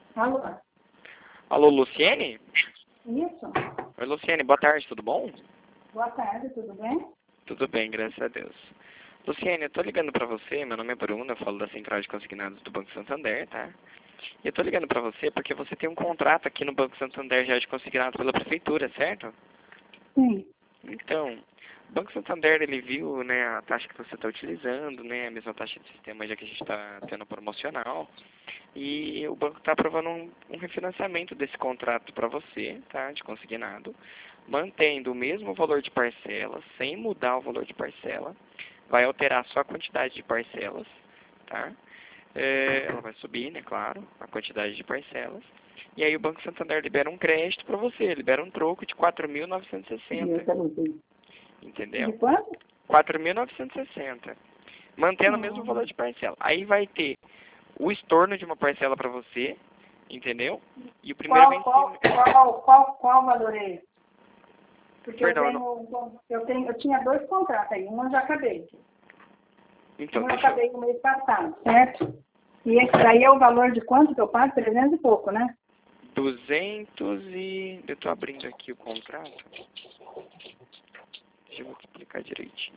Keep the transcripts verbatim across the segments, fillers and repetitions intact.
Alô? Alô, Luciene? Isso? Oi, Luciene, boa tarde, tudo bom? Boa tarde, tudo bem? Tudo bem, graças a Deus. Luciene, eu tô ligando pra você, meu nome é Bruno, eu falo da Central de Consignados do Banco Santander, tá? E eu tô ligando pra você porque você tem um contrato aqui no Banco Santander já de consignado pela Prefeitura, certo? Sim. Então, o Banco Santander, ele viu, né, a taxa que você está utilizando, né, a mesma taxa de sistema já que a gente está tendo promocional, e o banco está aprovando um, um refinanciamento desse contrato para você, tá, de consignado, mantendo o mesmo valor de parcela, sem mudar o valor de parcela, vai alterar só a quantidade de parcelas, tá? É, ela vai subir, né, claro, a quantidade de parcelas. E aí o Banco Santander libera um crédito para você, libera um troco de quatro mil novecentos e sessenta. Entendeu? De quanto? quatro mil novecentos e sessenta. Mantendo o mesmo valor Hum. de parcela. Aí vai ter o estorno de uma parcela para você, entendeu? E o primeiro Qual, qual, vencimento... qual, qual, qual valor é esse? Porque eu Perdão, eu tenho, não... um- eu tenho, eu tinha dois contratos aí, um eu já acabei. Então, Um eu deixa eu... acabei no mês passado, certo? E esse daí é o valor de quanto que eu pago? trezentos e pouco, né? duzentos e... Eu tô abrindo aqui o contrato. Deixa eu vou te explicar direitinho.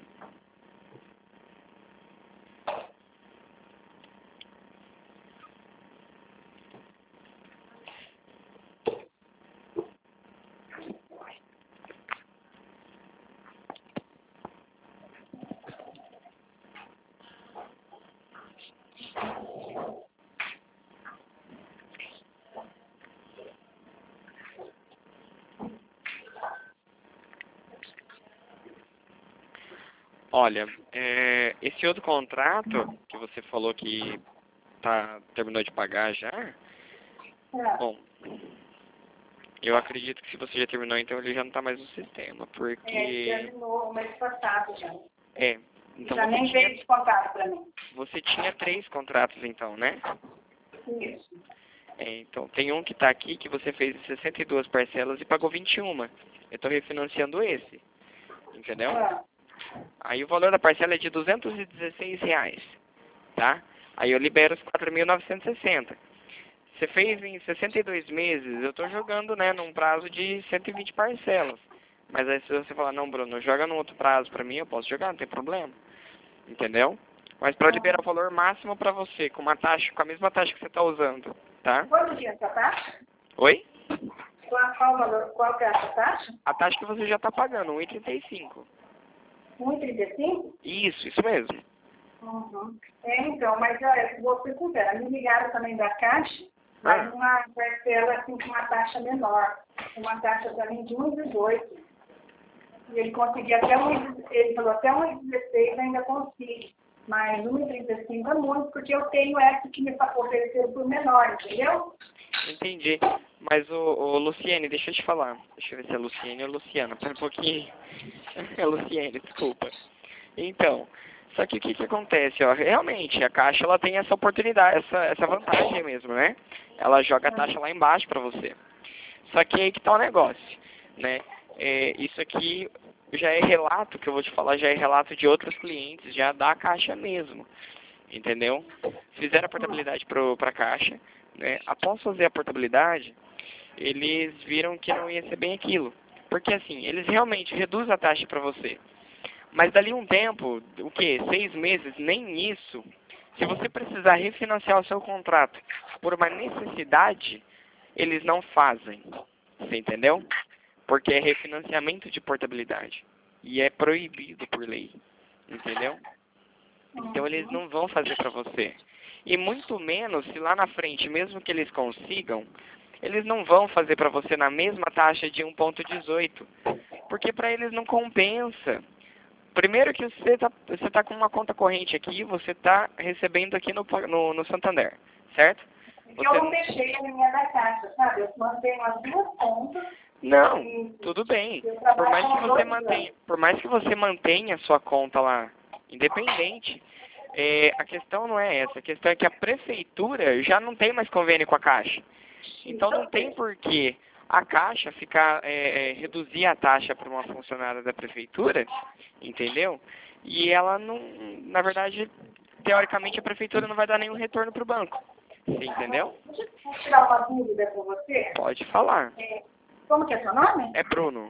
Olha, é, esse outro contrato que você falou que tá, terminou de pagar já, É, bom, eu acredito que se você já terminou, então ele já não está mais no sistema, é, porque... terminou o mês passado já. É, então Já você nem tinha, veio descontado para mim. você tinha três contratos então, né? Isso. É, então, tem um que está aqui que você fez em sessenta e duas parcelas e pagou vinte e uma. Eu estou refinanciando esse, entendeu? É. Aí o valor da parcela é de duzentos e dezesseis reais, tá? Aí eu libero os quatro mil novecentos e sessenta. Você fez em sessenta e dois meses, eu estou jogando, né, num prazo de cento e vinte parcelas. Mas aí se você falar, não, Bruno, joga num outro prazo para mim, eu posso jogar, não tem problema. Entendeu? Mas para liberar o valor máximo para você, com uma taxa, com a mesma taxa que você está usando, tá? Quanto dia essa taxa? Oi? Qual, qual o valor? Qual que é essa taxa? A taxa que você já está pagando, um e trinta e cinco. um e trinta e cinco? Isso, isso mesmo. Uhum. É, então, mas olha, vou ser sincera, me ligaram também da Caixa, Ah, mas uma parcela assim, com uma taxa menor, uma taxa para mim de um e dezoito. E ele conseguia até um, ele falou até um e dezesseis ainda consigo, mas um e trinta e cinco é muito, porque eu tenho essa que me ofereceram por menor, entendeu? entendi. Mas, ô, ô, Luciene, deixa eu te falar. Deixa eu ver se é Luciene ou Luciana. Pera um pouquinho. É Luciene, desculpa. Então, só que o que que acontece, ó? Realmente, a Caixa, ela tem essa oportunidade, essa, essa vantagem mesmo, né? Ela joga a taxa lá embaixo pra você. Só que aí que tá o negócio, né? É, isso aqui já é relato, que eu vou te falar, já é relato de outros clientes, já da Caixa mesmo, entendeu? Fizeram a portabilidade pro, pra Caixa, né? Após fazer a portabilidade, eles viram que não ia ser bem aquilo. Porque assim, eles realmente reduzem a taxa para você. Mas dali um tempo, o que? Seis meses, nem isso. Se você precisar refinanciar o seu contrato por uma necessidade, eles não fazem. Você entendeu? Porque é refinanciamento de portabilidade. E é proibido por lei. Entendeu? Então eles não vão fazer para você. E muito menos se lá na frente, mesmo que eles consigam, eles não vão fazer para você na mesma taxa de um ponto dezoito. Porque para eles não compensa. Primeiro que você está você tá com uma conta corrente aqui, você está recebendo aqui no, no, no Santander, certo? Porque eu não deixei a minha da Caixa, sabe? Eu mantenho as duas contas. Não, E tudo bem. eu Por trabalho mais que com você dois mantenha, anos. por mais que você mantenha a sua conta lá independente, é, a questão não é essa. A questão é que a prefeitura já não tem mais convênio com a Caixa. Então não tem por que a Caixa ficar é, é, reduzir a taxa para uma funcionária da prefeitura, entendeu? E ela não, na verdade, teoricamente a prefeitura não vai dar nenhum retorno para o banco. Você entendeu? Deixa eu tirar uma dúvida com você. Pode falar. É, como que é seu nome? É Bruno.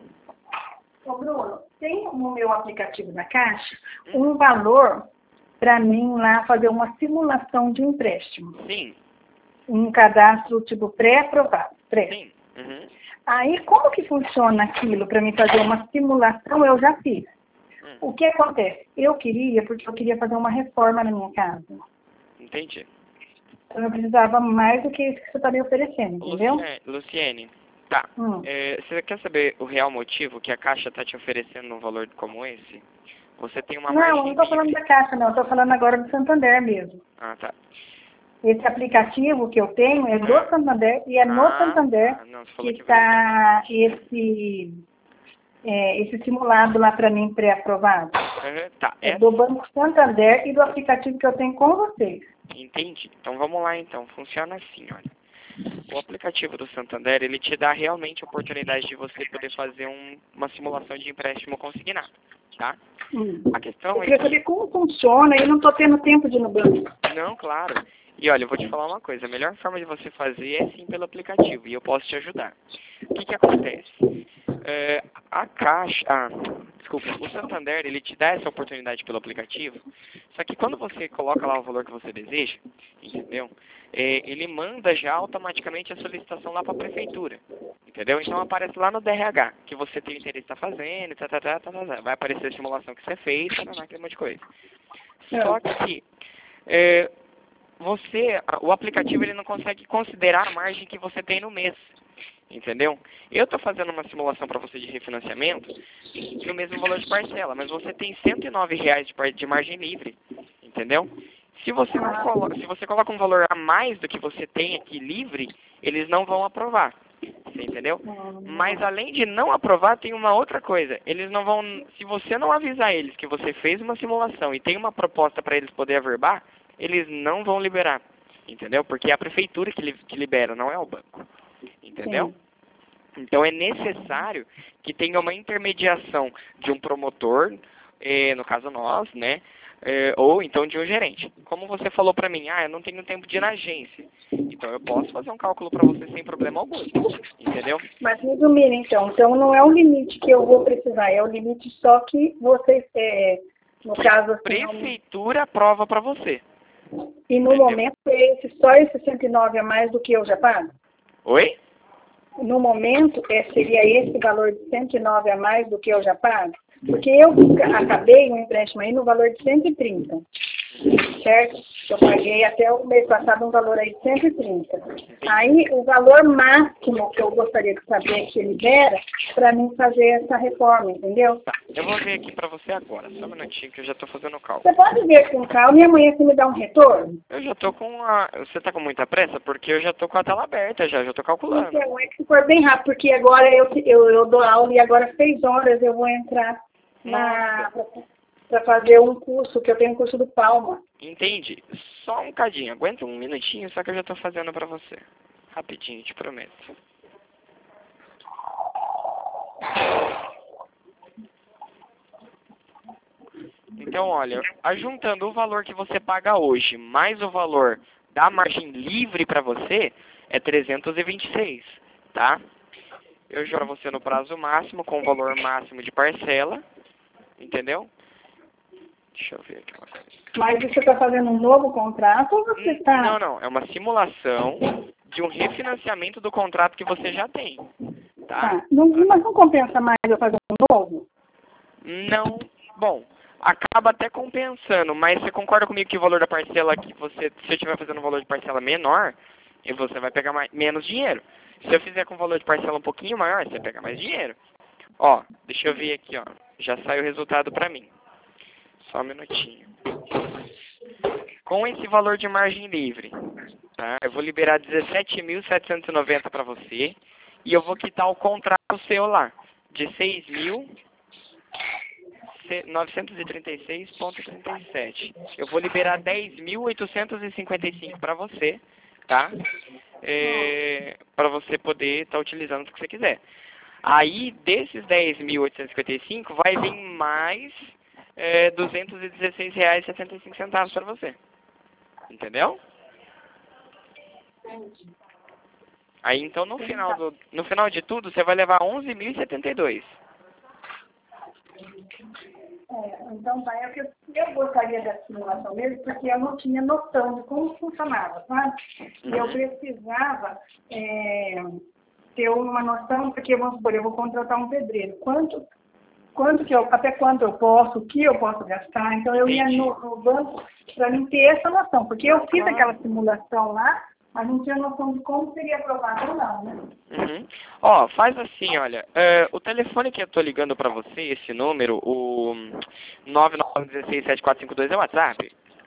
Ô, Bruno, tem no meu aplicativo da Caixa um valor para mim lá fazer uma simulação de empréstimo. Sim. Um cadastro tipo pré-aprovado. Pré. Sim. Uhum. Aí, como que funciona aquilo para mim fazer uma simulação? Eu já fiz. Hum. O que acontece? Eu queria, porque eu queria fazer uma reforma na minha casa. Entendi. Então, eu precisava mais do que isso que você está me oferecendo, entendeu? Luciene, Luciene, tá. Hum. É, você quer saber o real motivo que a Caixa está te oferecendo um valor como esse? Você tem uma Não, margem eu não estou falando livre. da Caixa, não. Eu estou falando agora do Santander mesmo. Ah, tá. Esse aplicativo que eu tenho é do Ah. Santander e é no Ah, Santander ah, não, você que falou que está esse, é, esse simulado lá para mim pré-aprovado. Uhum, tá. É Essa... do Banco Santander e do aplicativo que eu tenho com vocês. Entendi. Então vamos lá então. Funciona assim, olha. O aplicativo do Santander, ele te dá realmente a oportunidade de você poder fazer um, uma simulação de empréstimo consignado, tá? Hum. A questão Eu é queria que... saber como funciona e não estou tendo tempo de ir no banco. Não, claro. E olha, eu vou te falar uma coisa. A melhor forma de você fazer é sim pelo aplicativo. E eu posso te ajudar. O que que acontece? É, a Caixa... Ah, desculpa. O Santander, ele te dá essa oportunidade pelo aplicativo. Só que quando você coloca lá o valor que você deseja, entendeu? É, ele manda já automaticamente a solicitação lá para a prefeitura. Entendeu? Então aparece lá no D R H que você tem interesse em estar fazendo, tá, tá, tá, tá, tá, tá. Vai aparecer a simulação que você fez, tá, tá, tá, aquele monte de coisa. Só que... É, você, o aplicativo ele não consegue considerar a margem que você tem no mês, entendeu? Eu estou fazendo uma simulação para você de refinanciamento no mesmo valor de parcela, mas você tem cento e nove reais de, par- de margem livre, entendeu? Se você, não colo se você coloca um valor a mais do que você tem aqui livre, eles não vão aprovar, você entendeu? Mas além de não aprovar, tem uma outra coisa. Eles não vão, se você não avisar eles que você fez uma simulação e tem uma proposta para eles poder averbar, eles não vão liberar, entendeu? Porque é a prefeitura que, li que libera, não é o banco, entendeu? Sim. Então é necessário que tenha uma intermediação de um promotor, eh, no caso nós, né? Eh, ou então de um gerente. Como você falou para mim, ah, eu não tenho tempo de ir na agência, então eu posso fazer um cálculo para você sem problema algum, entendeu? Mas resumindo então, então não é um limite que eu vou precisar, é o limite só que vocês, é, no Que caso a assim... prefeitura aprova para você. E no Entendeu? momento, é esse, só esse cento e nove a mais do que eu já pago? Oi? No momento, é, seria esse valor de cento e nove a mais do que eu já pago? Porque eu acabei um empréstimo aí no valor de cento e trinta, certo? Eu paguei até o mês passado um valor aí de cento e trinta. Aí, o valor máximo que eu gostaria de saber que libera para mim fazer essa reforma, entendeu? Tá, eu vou ver aqui pra você agora, só um minutinho que eu já tô fazendo o cálculo. Você pode ver com calma e amanhã você me dá um retorno? Eu já tô com a... Você tá com muita pressa? Porque eu já tô com a tela aberta já, já tô calculando. Então, é que se for bem rápido, porque agora eu, eu, eu dou aula e agora às seis horas eu vou entrar na... para fazer um curso, que eu tenho um curso do Palma. Entendi. Só um cadinho, aguenta um minutinho, só que eu já tô fazendo pra você. Rapidinho, te prometo. Então, olha, ajuntando o valor que você paga hoje, mais o valor da margem livre para você, é trezentos e vinte e seis, tá? Eu juro você no prazo máximo, com o valor máximo de parcela, entendeu? Deixa eu ver aqui uma coisa. Mas você está fazendo um novo contrato ou você está... Não, não, é uma simulação de um refinanciamento do contrato que você já tem, tá? Tá. Não, mas não compensa mais eu fazer um novo? Não, bom, acaba até compensando, mas você concorda comigo que o valor da parcela que você, se eu estiver fazendo um valor de parcela menor, e você vai pegar mais, menos dinheiro. Se eu fizer com um valor de parcela um pouquinho maior, você vai pegar mais dinheiro. Ó, deixa eu ver aqui, ó, já sai o resultado pra mim. Só um minutinho. Com esse valor de margem livre, tá? Eu vou liberar dezessete mil setecentos e noventa para você e eu vou quitar o contrato seu lá de seis mil novecentos e trinta e seis vírgula trinta e sete. Eu vou liberar dez mil oitocentos e cinquenta e cinco para você, tá? É, para você poder estar tá utilizando o que você quiser. Aí, desses dez mil oitocentos e cinquenta e cinco, vai vir mais é, duzentos e dezesseis reais e setenta e cinco centavos para você. Entendeu? Aí então no final, do, no final de tudo você vai levar onze mil e setenta e dois. É, então, pai, é que eu, eu gostaria da simulação mesmo, porque eu não tinha noção de como funcionava, sabe? E eu precisava é, ter uma noção, porque, vamos supor, eu vou contratar um pedreiro. Quanto, quanto que eu, até quanto eu posso, o que eu posso gastar? Então, eu ia no, no banco para mim ter essa noção, porque eu fiz aquela simulação lá, mas não tinha noção de como seria aprovado ou não, né? Uhum. Ó, faz assim, olha, uh, o telefone que eu tô ligando pra você, esse número, o nove nove um seis sete quatro cinco dois é o WhatsApp?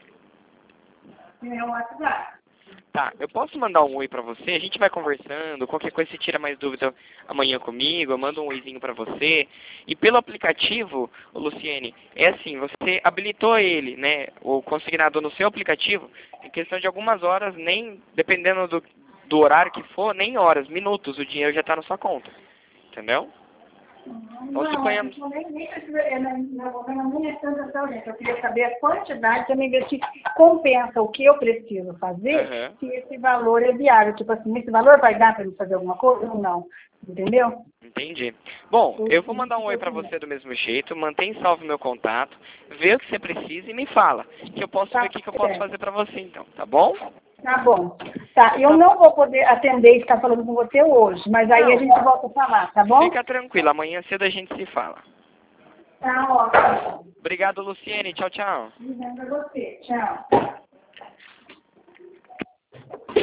É o WhatsApp. Tá, eu posso mandar um oi pra você, a gente vai conversando, qualquer coisa você tira mais dúvida amanhã comigo, eu mando um oizinho pra você. E pelo aplicativo, ô Luciene, é assim, você habilitou ele, né, o consignador no seu aplicativo, em questão de algumas horas, nem, dependendo do, do horário que for, nem horas, minutos, o dinheiro já tá na sua conta, entendeu? Não, Ou suponhamos... não, nem, nem precisa, eu não, não, não, nem é tanta ação, gente. Eu queria saber a quantidade, também ver se compensa o que eu preciso fazer, Uhum. se esse valor é viável. Tipo assim, esse valor vai dar para eu fazer alguma coisa ou não? Entendeu? Entendi. Bom, eu vou mandar um oi pra você do mesmo jeito, mantém salvo meu contato, vê o que você precisa e me fala, que eu posso Tá ver o que, que eu posso certo. fazer pra você então, tá bom? Tá bom. Tá, eu não vou poder atender e ficar falando com você hoje, mas aí Não. a gente volta a falar, tá bom? Fica tranquila, amanhã cedo a gente se fala. Tá ótimo. Obrigado, Luciene. Tchau, tchau. Obrigada a você. Tchau.